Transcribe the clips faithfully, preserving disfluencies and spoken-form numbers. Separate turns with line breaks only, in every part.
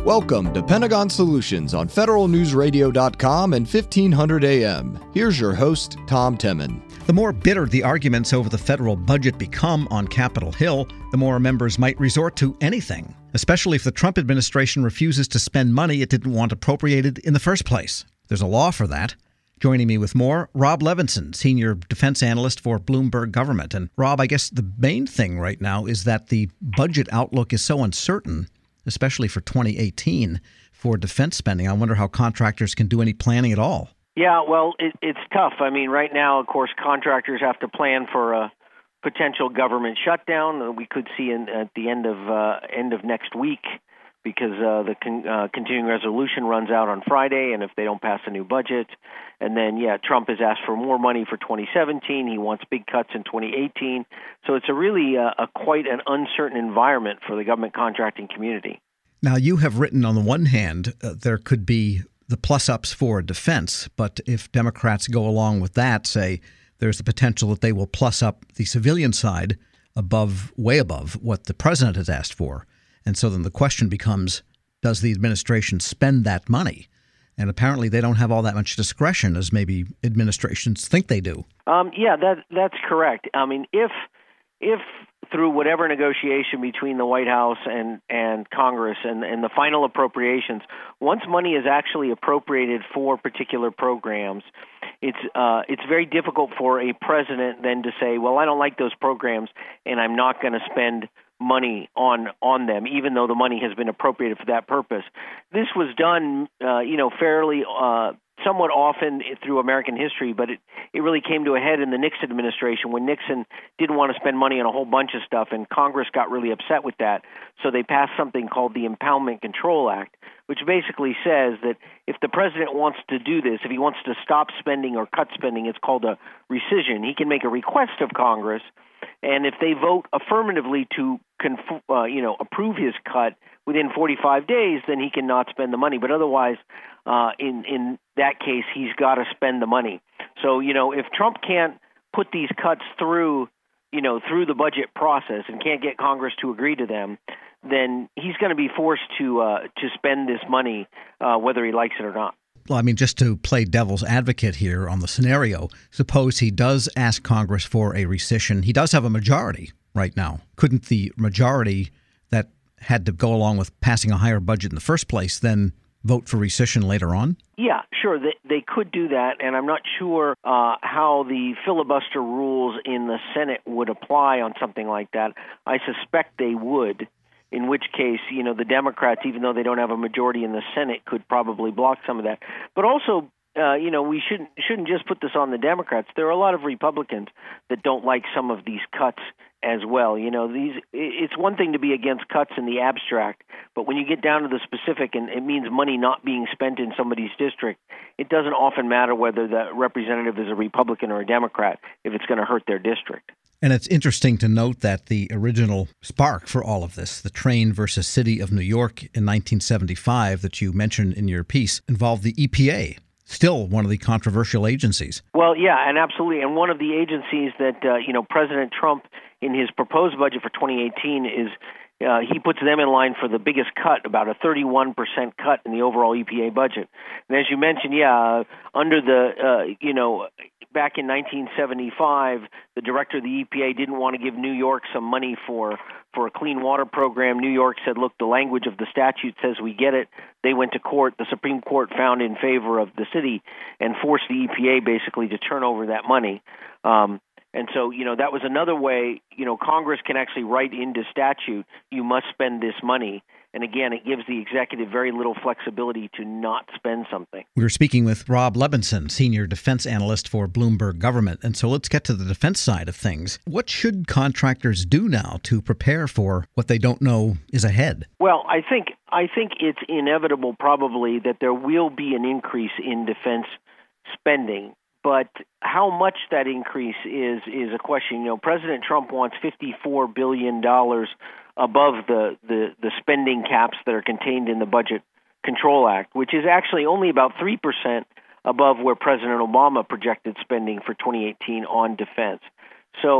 Welcome to Pentagon Solutions on Federal News Radio dot com and fifteen hundred A M. Here's your host, Tom Temin.
The more bitter the arguments over the federal budget become on Capitol Hill, the more members might resort to anything, especially if the Trump administration refuses to spend money it didn't want appropriated in the first place. There's a law for that. Joining me with more, Rob Levinson, senior defense analyst for Bloomberg Government. And Rob, I guess the main thing right now is that the budget outlook is so uncertain, especially for twenty eighteen, for defense spending. I wonder how contractors can do any planning at all.
Yeah, well, it, it's tough. I mean, right now, of course, contractors have to plan for a potential government shutdown that we could see in, at the end of uh, end of next week, because uh, the con- uh, continuing resolution runs out on Friday, and if they don't pass a new budget. And then, yeah, Trump has asked for more money for twenty seventeen. He wants big cuts in twenty eighteen. So it's a really uh, a quite an uncertain environment for the government contracting community.
Now, you have written on the one hand, uh, there could be the plus-ups for defense, but if Democrats go along with that, say, there's the potential that they will plus up the civilian side above, way above what the president has asked for. And so then the question becomes, does the administration spend that money? And apparently they don't have all that much discretion as maybe administrations think they do.
Um, yeah, that that's correct. I mean, if if through whatever negotiation between the White House and, and Congress and, and the final appropriations, once money is actually appropriated for particular programs, it's uh, it's very difficult for a president then to say, well, I don't like those programs and I'm not going to spend money on on them, even though the money has been appropriated for that purpose. This was done, uh, you know, fairly uh, somewhat often through American history, but it, it really came to a head in the Nixon administration when Nixon didn't want to spend money on a whole bunch of stuff, and Congress got really upset with that. So they passed something called the Impoundment Control Act, which basically says that if the president wants to do this, if he wants to stop spending or cut spending, it's called a rescission. He can make a request of Congress, and if they vote affirmatively to conf- uh, you know, approve his cut within forty-five days, then he cannot spend the money. But otherwise, uh, in, in that case, he's got to spend the money. So, you know, if Trump can't put these cuts through, you know, through the budget process and can't get Congress to agree to them, then he's going to be forced to uh, to spend this money, uh, whether he likes it or not.
Well, I mean, just to play devil's advocate here on the scenario, suppose he does ask Congress for a rescission. He does have a majority right now. Couldn't the majority that had to go along with passing a higher budget in the first place then vote for rescission later on? Yeah,
sure. They, they could do that, and I'm not sure uh, how the filibuster rules in the Senate would apply on something like that. I suspect they would. In which case, you know, the Democrats, even though they don't have a majority in the Senate, could probably block some of that. But also, uh, you know, we shouldn't shouldn't just put this on the Democrats. There are a lot of Republicans that don't like some of these cuts as well. You know, these it's one thing to be against cuts in the abstract, but when you get down to the specific and it means money not being spent in somebody's district, it doesn't often matter whether the representative is a Republican or a Democrat if it's going to hurt their district.
And it's interesting to note that the original spark for all of this, the Train versus City of New York in nineteen seventy-five that you mentioned in your piece, involved the E P A, still one of the controversial agencies.
Well, yeah, and absolutely. And one of the agencies that, uh, you know, President Trump in his proposed budget for twenty eighteen is uh, he puts them in line for the biggest cut, about a thirty-one percent cut in the overall E P A budget. And as you mentioned, yeah, uh, under the, uh, you know, back in nineteen seventy-five, the director of the E P A didn't want to give New York some money for, for a clean water program. New York said, look, the language of the statute says we get it. They went to court. The Supreme Court found in favor of the city and forced the E P A basically to turn over that money. Um, and so, you know, that was another way, you know, Congress can actually write into statute, you must spend this money. And again, it gives the executive very little flexibility to not spend something.
We were speaking with Rob Levinson, senior defense analyst for Bloomberg Government. And so let's get to the defense side of things. What should contractors do now to prepare for what they don't know is ahead?
Well, I think I think it's inevitable probably that there will be an increase in defense spending. But how much that increase is is a question. You know, President Trump wants fifty-four billion dollars above the, the, the spending caps that are contained in the Budget Control Act, which is actually only about three percent above where President Obama projected spending for twenty eighteen on defense. So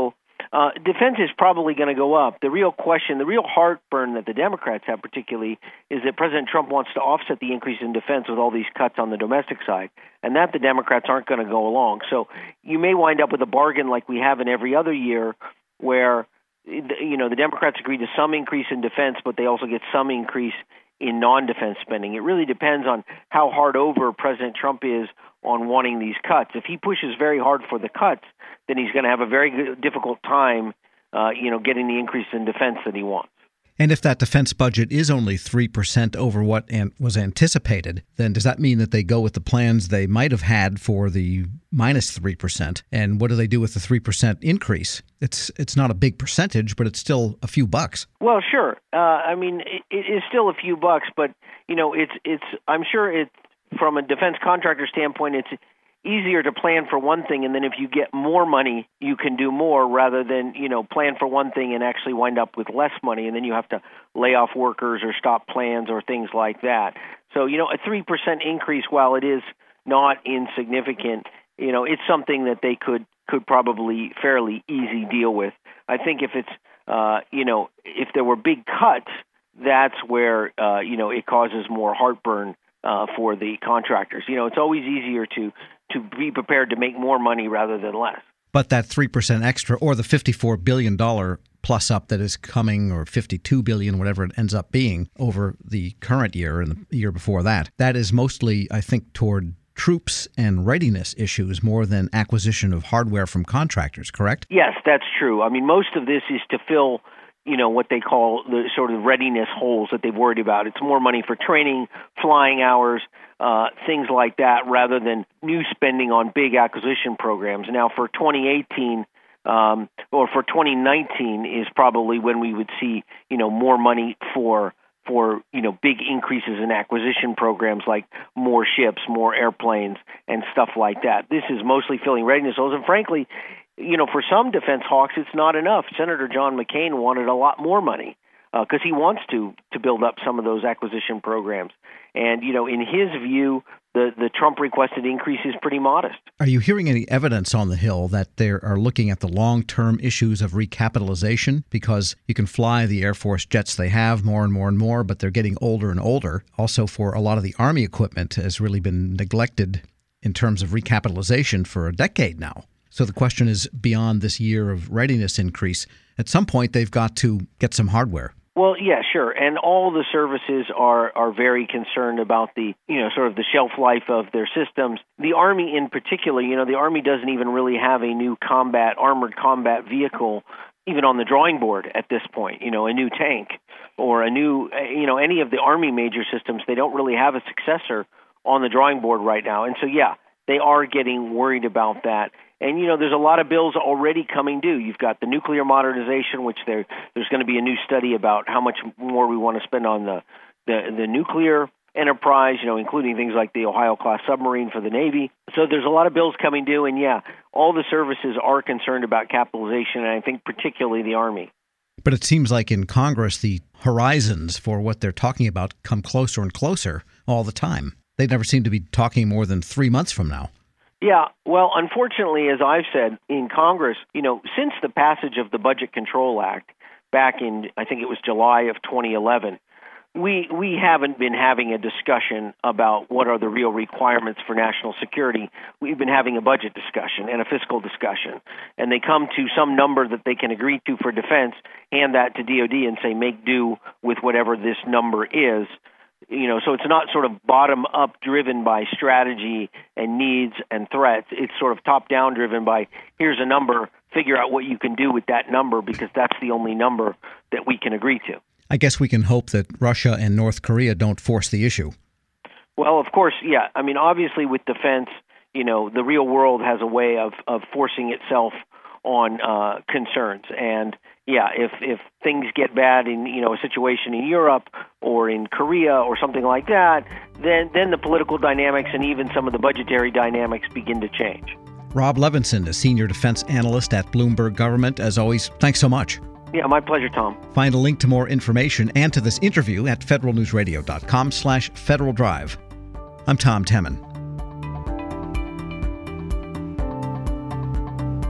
uh, defense is probably going to go up. The real question, the real heartburn that the Democrats have particularly is that President Trump wants to offset the increase in defense with all these cuts on the domestic side, and that the Democrats aren't going to go along. So you may wind up with a bargain like we have in every other year where, you know, the Democrats agree to some increase in defense, but they also get some increase in non-defense spending. It really depends on how hard over President Trump is on wanting these cuts. If he pushes very hard for the cuts, then he's going to have a very good, difficult time, uh, you know, getting the increase in defense that he wants.
And if that defense budget is only three percent over what an- was anticipated, then does that mean that they go with the plans they might have had for the minus three percent? And what do they do with the three percent increase? It's it's not a big percentage, but it's still a few bucks.
Well, sure. Uh, I mean, it, it is still a few bucks, but, you know, it's it's. I'm sure it's, from a defense contractor standpoint, it's easier to plan for one thing, and then if you get more money, you can do more rather than, you know, plan for one thing and actually wind up with less money, and then you have to lay off workers or stop plans or things like that. So, you know, a three percent increase, while it is not insignificant, you know, it's something that they could, could probably fairly easy deal with. I think if it's, uh, you know, if there were big cuts, that's where, uh, you know, it causes more heartburn uh, for the contractors. You know, it's always easier to to be prepared to make more money rather than less.
But that three percent extra, or the fifty-four billion dollars plus up that is coming, or fifty-two billion dollars, whatever it ends up being, over the current year and the year before that, that is mostly, I think, toward troops and readiness issues more than acquisition of hardware from contractors, correct?
Yes, that's true. I mean, most of this is to fill, you know, what they call the sort of readiness holes that they've worried about. It's more money for training, flying hours, uh, things like that, rather than new spending on big acquisition programs. Now, for twenty eighteen um, or for twenty nineteen is probably when we would see, you know, more money for for, you know, big increases in acquisition programs like more ships, more airplanes, and stuff like that. This is mostly filling readiness holes, and frankly, you know, for some defense hawks, it's not enough. Senator John McCain wanted a lot more money because uh, he wants to to build up some of those acquisition programs. And, you know, in his view, the, the Trump-requested increase is pretty modest.
Are you hearing any evidence on the Hill that they are looking at the long-term issues of recapitalization? Because you can fly the Air Force jets they have more and more and more, but they're getting older and older. Also, for a lot of the Army equipment has really been neglected in terms of recapitalization for a decade now. So the question is, beyond this year of readiness increase, at some point they've got to get some hardware.
Well, yeah, sure. And all the services are, are very concerned about the, you know, sort of the shelf life of their systems. The Army in particular, you know, the Army doesn't even really have a new combat, armored combat vehicle, even on the drawing board at this point, you know, a new tank or a new, you know, any of the Army major systems. They don't really have a successor on the drawing board right now. And so, yeah, they are getting worried about that. And, you know, there's a lot of bills already coming due. You've got the nuclear modernization, which there there's going to be a new study about how much more we want to spend on the, the, the nuclear enterprise, you know, including things like the Ohio-class submarine for the Navy. So there's a lot of bills coming due. And, yeah, all the services are concerned about capitalization, and I think particularly the Army.
But it seems like in Congress, the horizons for what they're talking about come closer and closer all the time. They never seem to be talking more than three months from now.
Yeah, well, unfortunately, as I've said, in Congress, you know, since the passage of the Budget Control Act back in, I think it was July of twenty eleven, we we haven't been having a discussion about what are the real requirements for national security. We've been having a budget discussion and a fiscal discussion, and they come to some number that they can agree to for defense, hand that to D O D and say, make do with whatever this number is. You know, so it's not sort of bottom-up driven by strategy and needs and threats. It's sort of top-down driven by, here's a number, figure out what you can do with that number because that's the only number that we can agree to.
I guess we can hope that Russia and North Korea don't force the issue.
Well, of course, yeah. I mean, obviously with defense, you know, the real world has a way of, of forcing itself on uh, concerns. And yeah, if if things get bad in, you know, a situation in Europe or in Korea or something like that, then then the political dynamics and even some of the budgetary dynamics begin to change.
Rob Levinson, a senior defense analyst at Bloomberg Government. As always, thanks so much.
Yeah, my pleasure, Tom.
Find a link to more information and to this interview at federalnewsradio.com slash Federal Drive. I'm Tom Temin.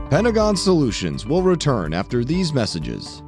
Pentagon Solutions will return after these messages.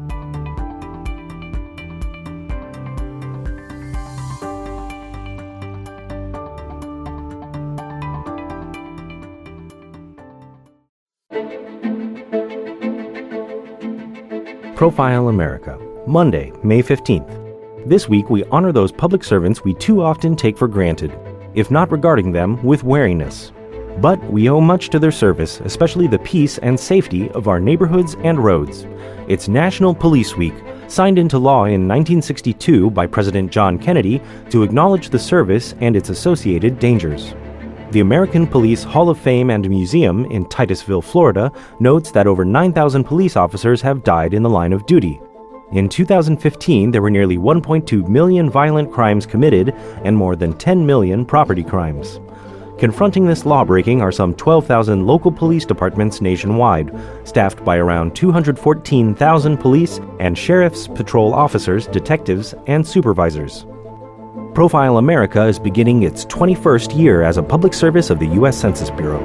Profile America, Monday, May fifteenth. This week we honor those public servants we too often take for granted, if not regarding them with wariness. But we owe much to their service, especially the peace and safety of our neighborhoods and roads. It's National Police Week, signed into law in nineteen sixty-two by President John Kennedy to acknowledge the service and its associated dangers. The American Police Hall of Fame and Museum in Titusville, Florida, notes that over nine thousand police officers have died in the line of duty. In two thousand fifteen, there were nearly one point two million violent crimes committed and more than ten million property crimes. Confronting this lawbreaking are some twelve thousand local police departments nationwide, staffed by around two hundred fourteen thousand police and sheriff's patrol officers, detectives, and supervisors. Profile America is beginning its twenty-first year as a public service of the U S Census Bureau.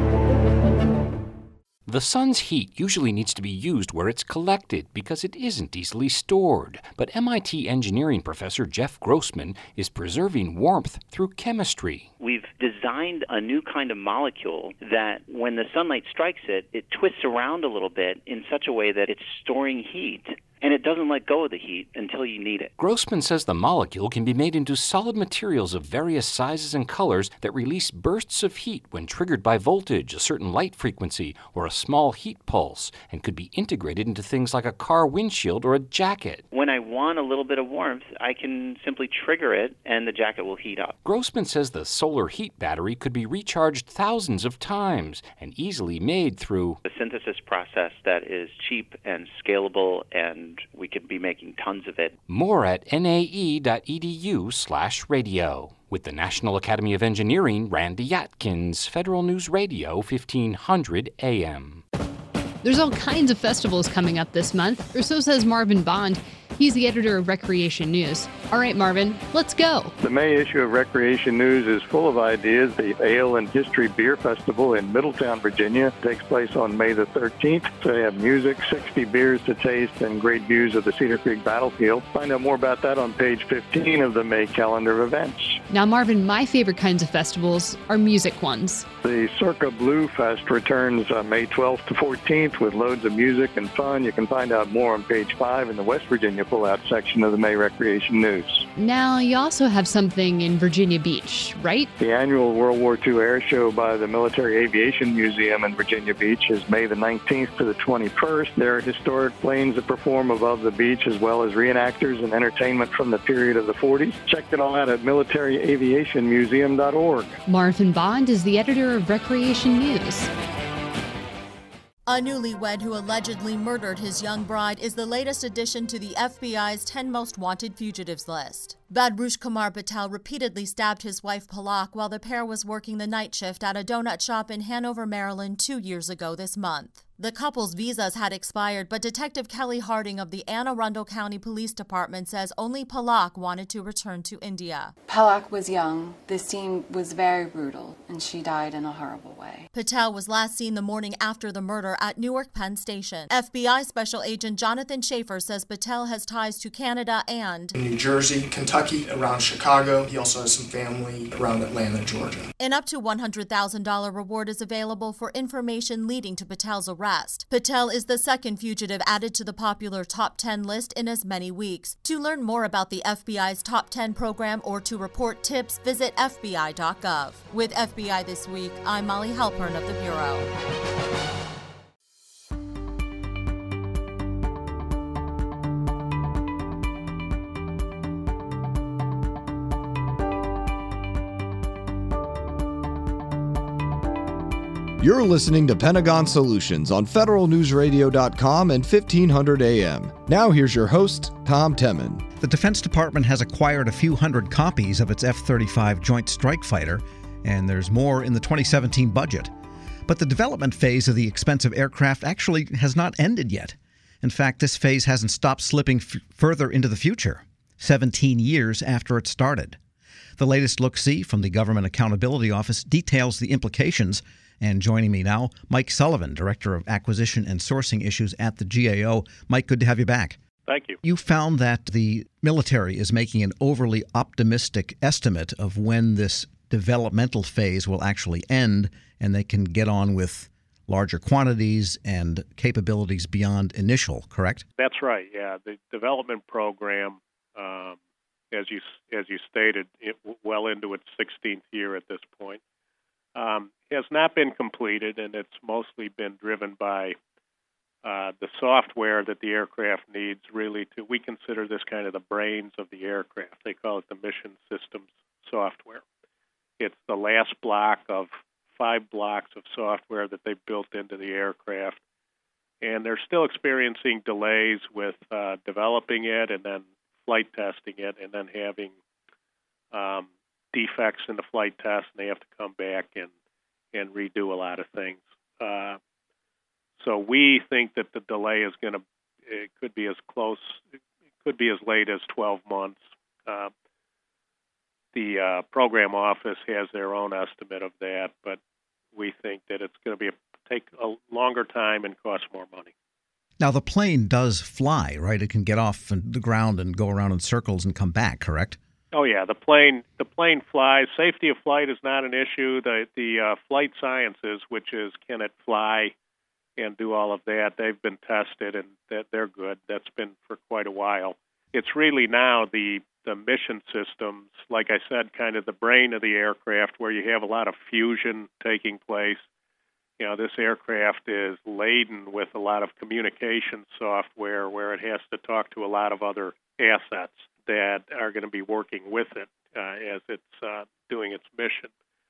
The sun's heat usually needs to be used where it's collected because it isn't easily stored. But M I T engineering professor Jeff Grossman is preserving warmth through chemistry.
We've designed a new kind of molecule that when the sunlight strikes it, it twists around a little bit in such a way that it's storing heat. And it doesn't let go of the heat until you need it.
Grossman says the molecule can be made into solid materials of various sizes and colors that release bursts of heat when triggered by voltage, a certain light frequency, or a small heat pulse, and could be integrated into things like a car windshield or a jacket.
When I want a little bit of warmth, I can simply trigger it and the jacket will heat up.
Grossman says the solar heat battery could be recharged thousands of times and easily made through
a synthesis process that is cheap and scalable, and we could be making tons of it.
More at nae.edu slash radio. With the National Academy of Engineering, Randy Atkins, Federal News Radio, fifteen hundred A M.
There's all kinds of festivals coming up this month, or so says Marvin Bond. He's the editor of Recreation News. All right, Marvin, let's go.
The May issue of Recreation News is full of ideas. The Ale and History Beer Festival in Middletown, Virginia takes place on May the thirteenth. So they have music, sixty beers to taste, and great views of the Cedar Creek battlefield. Find out more about that on page fifteen of the May calendar of events.
Now, Marvin, my favorite kinds of festivals are music ones.
The Circa Blue Fest returns uh, May twelfth to fourteenth with loads of music and fun. You can find out more on page five in the West Virginia pull-out section of the May Recreation News.
Now, you also have something in Virginia Beach, right?
The annual World War Two Air Show by the Military Aviation Museum in Virginia Beach is May the nineteenth to the twenty-first. There are historic planes that perform above the beach, as well as reenactors and entertainment from the period of the forties. Check it all out at military aviation museum dot org.
Marvin Bond is the editor of Recreation News.
A newlywed who allegedly murdered his young bride is the latest addition to the F B I's ten most wanted fugitives list. Badrush Kumar Patel repeatedly stabbed his wife Palak while the pair was working the night shift at a donut shop in Hanover, Maryland two years ago this month. The couple's visas had expired, but Detective Kelly Harding of the Anne Arundel County Police Department says only Palak wanted to return to India.
Palak was young. The scene was very brutal, and she died in a horrible way.
Patel was last seen the morning after the murder at Newark Penn Station. F B I Special Agent Jonathan Schaefer says Patel has ties to Canada and
New Jersey, Kentucky, around Chicago. He also has some family around Atlanta, Georgia.
An up to one hundred thousand dollars reward is available for information leading to Patel's arrest. Patel is the second fugitive added to the popular Top ten list in as many weeks. To learn more about the F B I's Top ten program or to report tips, visit F B I dot gov. With F B I This Week, I'm Molly Halpern of the Bureau.
You're listening to Pentagon Solutions on federal news radio dot com and fifteen hundred A M. Now here's your host, Tom Temin.
The Defense Department has acquired a few hundred copies of its F thirty-five Joint Strike Fighter, and there's more in the twenty seventeen budget. But the development phase of the expensive aircraft actually has not ended yet. In fact, this phase hasn't stopped slipping f- further into the future, seventeen years after it started. The latest look-see from the Government Accountability Office details the implications And joining me now, Mike Sullivan, Director of Acquisition and Sourcing Issues at the G A O. Mike, good to have you back.
Thank you.
You found that the military is making an overly optimistic estimate of when this developmental phase will actually end, and they can get on with larger quantities and capabilities beyond initial, correct?
That's right, yeah. The development program, um, as you as you stated, it, well into its sixteenth year at this point, um, has not been completed, and it's mostly been driven by uh, the software that the aircraft needs really to, we consider this kind of the brains of the aircraft. They call it the mission systems software. It's the last block of five blocks of software that they've built into the aircraft, and they're still experiencing delays with uh, developing it and then flight testing it, and then having um, defects in the flight test, and they have to come back and, and redo a lot of things. Uh, so we think that the delay is going to, it could be as close, it could be as late as twelve months. Uh, the uh, program office has their own estimate of that, but we think that it's going to be a, take a longer time and cost more money.
Now, the plane does fly, right? It can get off the ground and go around in circles and come back, correct?
Oh, yeah. The plane the plane flies. Safety of flight is not an issue. The the uh, flight sciences, which is can it fly and do all of that, they've been tested, and that they're good. That's been for quite a while. It's really now the, the mission systems, like I said, kind of the brain of the aircraft, where you have a lot of fusion taking place. You know, this aircraft is laden with a lot of communication software where it has to talk to a lot of other assets that are going to be working with it uh, as it's uh, doing its mission.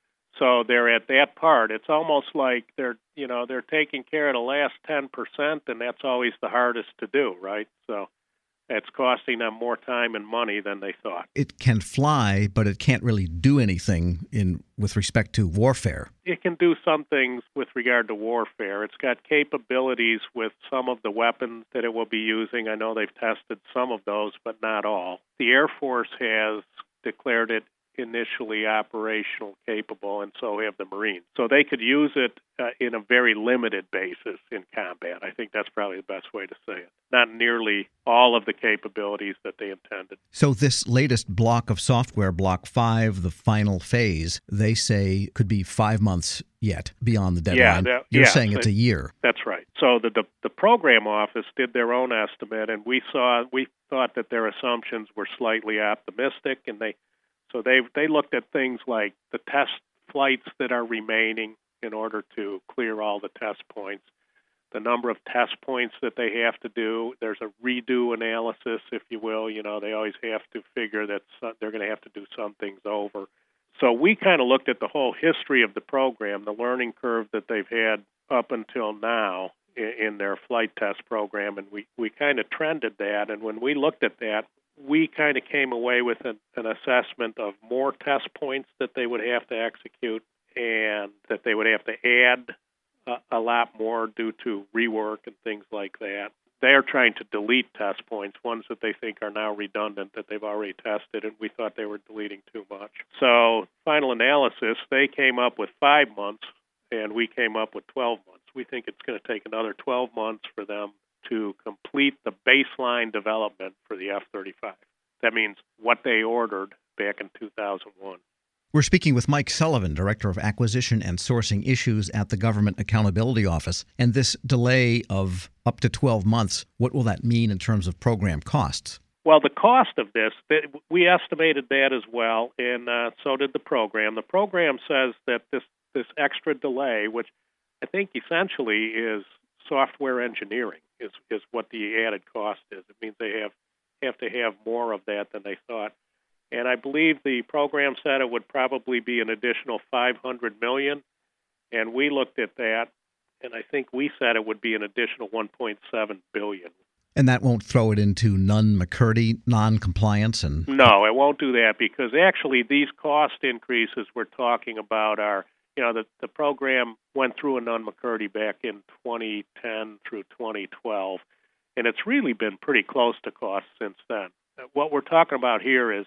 So they're at that part. It's almost like they're, you know, they're taking care of the last ten percent, and that's always the hardest to do, right? So it's costing them more time and money than they thought.
It can fly, but it can't really do anything in with respect to warfare.
It can do some things with regard to warfare. It's got capabilities with some of the weapons that it will be using. I know they've tested some of those, but not all. The Air Force has declared it initially operational capable, and so have the Marines. So they could use it uh, in a very limited basis in combat. I think that's probably the best way to say it. Not nearly all of the capabilities that they intended.
So this latest block of software, Block five, the final phase, they say could be five months yet beyond the deadline.
Yeah, that,
You're
yeah,
saying it's
they,
a year.
That's right. So the, the the program office did their own estimate, and we saw we thought that their assumptions were slightly optimistic, and they So they they looked at things like the test flights that are remaining in order to clear all the test points, the number of test points that they have to do. There's a redo analysis, if you will. You know, they always have to figure that they're going to have to do some things over. So we kind of looked at the whole history of the program, the learning curve that they've had up until now in, in their flight test program, and we, we kind of trended that. And when we looked at that, we kind of came away with an, an assessment of more test points that they would have to execute, and that they would have to add a, a lot more due to rework and things like that. They're trying to delete test points, ones that they think are now redundant that they've already tested, and we thought they were deleting too much. So final analysis, they came up with five months, and we came up with twelve months. We think it's going to take another twelve months for them to complete the baseline development for the F thirty-five. That means what they ordered back in two thousand one.
We're speaking with Mike Sullivan, Director of Acquisition and Sourcing Issues at the Government Accountability Office. And this delay of up to twelve months, what will that mean in terms of program costs?
Well, the cost of this, we estimated that as well, and uh, so did the program. The program says that this, this extra delay, which I think essentially is software engineering, is, is what the added cost is. It means they have, have to have more of that than they thought. And I believe the program said it would probably be an additional five hundred million dollars, and we looked at that, and I think we said it would be an additional one point seven billion dollars.
And that won't throw it into Nunn-McCurdy non-compliance? And
No, it won't do that, because actually these cost increases we're talking about are, you know, the, the program went through a Nunn-McCurdy back in twenty ten through twenty twelve, and it's really been pretty close to cost since then. What we're talking about here is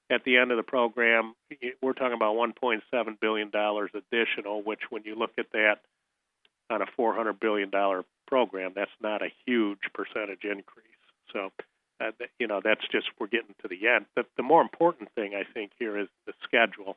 at the end of the program, we're talking about one point seven billion dollars additional, which when you look at that on a four hundred billion dollars program, that's not a huge percentage increase. So, uh, you know, that's just, we're getting to the end. But the more important thing, I think, here is the schedule.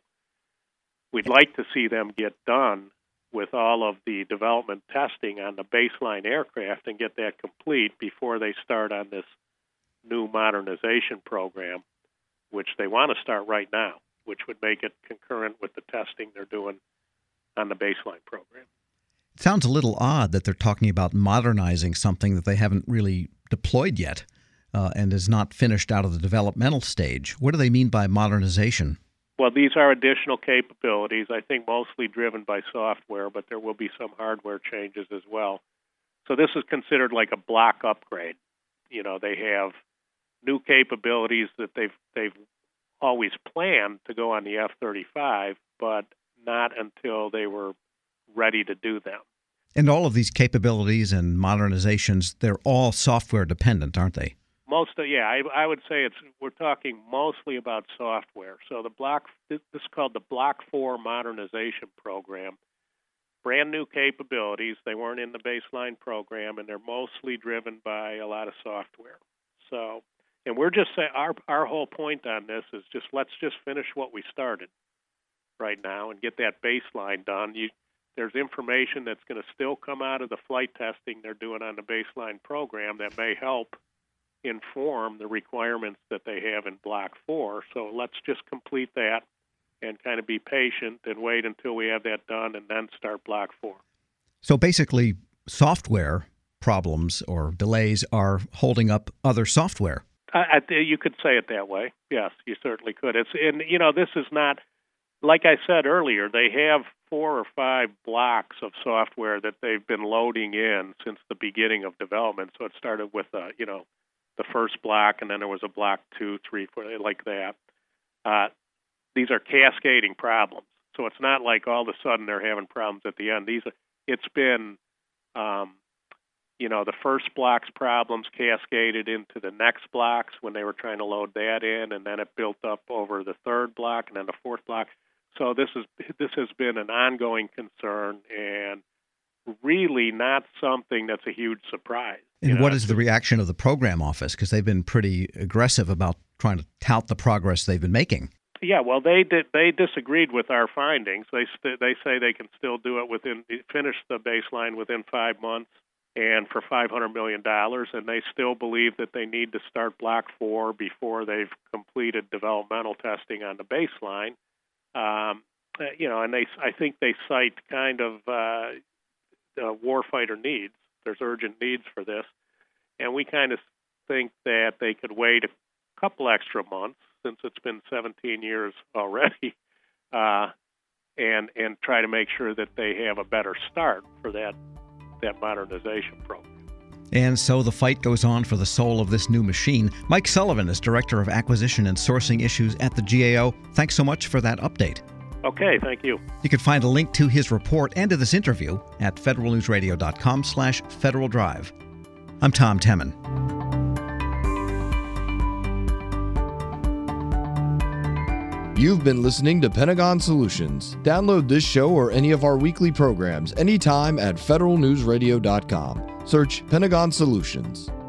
We'd like to see them get done with all of the development testing on the baseline aircraft and get that complete before they start on this new modernization program, which they want to start right now, which would make it concurrent with the testing they're doing on the baseline program.
It sounds a little odd that they're talking about modernizing something that they haven't really deployed yet uh, and is not finished out of the developmental stage. What do they mean by modernization?
Well, these are additional capabilities, I think mostly driven by software, but there will be some hardware changes as well. So this is considered like a block upgrade. You know, they have new capabilities that they've they've always planned to go on the F thirty-five, but not until they were ready to do them.
And all of these capabilities and modernizations, they're all software dependent, aren't they?
Most of, yeah, I, I would say it's we're talking mostly about software. So the block this is called the Block four Modernization Program. Brand new capabilities. They weren't in the baseline program, and they're mostly driven by a lot of software. So, and we're just saying our our whole point on this is just let's just finish what we started right now and get that baseline done. You, there's information that's going to still come out of the flight testing they're doing on the baseline program that may help inform the requirements that they have in Block four. So let's just complete that and kind of be patient and wait until we have that done and then start Block four.
So basically, software problems or delays are holding up other software.
I, I, you could say it that way. Yes, you certainly could. It's and you know this is not, like I said earlier, they have four or five blocks of software that they've been loading in since the beginning of development. So it started with uh, you know the first block, and then there was a block two, three, four, like that. Uh, these are cascading problems. So it's not like all of a sudden they're having problems at the end. These are, it's been, um, you know, the first block's problems cascaded into the next blocks when they were trying to load that in, and then it built up over the third block and then the fourth block. So this is this has been an ongoing concern and really not something that's a huge surprise.
And
you know?
What is the reaction of the program office? Because they've been pretty aggressive about trying to tout the progress they've been making.
Yeah, well, they did. They disagreed with our findings. They st- they say they can still do it within finish the baseline within five months and for five hundred million dollars, and they still believe that they need to start Block four before they've completed developmental testing on the baseline. Um, you know, and they I think they cite kind of uh, uh, warfighter needs. There's urgent needs for this, and we kind of think that they could wait a couple extra months, since it's been seventeen years already, uh, and and try to make sure that they have a better start for that that modernization program.
And so the fight goes on for the soul of this new machine. Mike Sullivan is Director of Acquisition and Sourcing Issues at the G A O. Thanks so much for that update.
Okay, thank you.
You can find a link to his report and to this interview at federalnewsradio.com slash Federal Drive. I'm Tom Temin.
You've been listening to Pentagon Solutions. Download this show or any of our weekly programs anytime at federal news radio dot com. Search Pentagon Solutions.